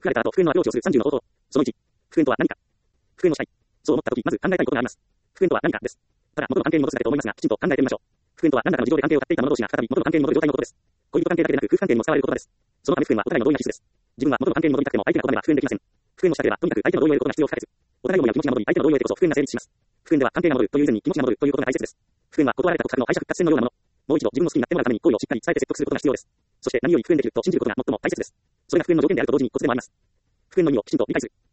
振られた後、復縁のアプローチをする30の方法。その1、復縁とは何か。復縁をしたい。そう思った時、まず考えたいことがあります。復縁とは何かです。ただ、元の関係に戻すだけと思いますが、きちんと考えてみましょう。復縁とは何らかの事情で関係を断っていた者同士が再び元の関係に戻る状態のことです。恋人関係だけでなく、夫婦関係にも使われる言葉です。そのため復縁はお互いの同意が必須です。自分は元の関係に戻りたくても相手が拒めば復縁できません。復縁をしたければ、とにかく相手の同意を得ることが必要不可欠。お互い思いの気持ちが戻り、相手の同意を得てこそ復縁が成立します。復縁では関係が戻るという以前に気持ちが戻るということが大切です。復縁は断られた告白の敗者復活戦のようなもの。もう一度自分の好きになってもらうために恋をしっかり伝えて説得することが必要です。そして何より復縁できると信じることが最も大切です。それが復縁の条件であると同時にコツでもあります。復縁の意味をきちんと理解する。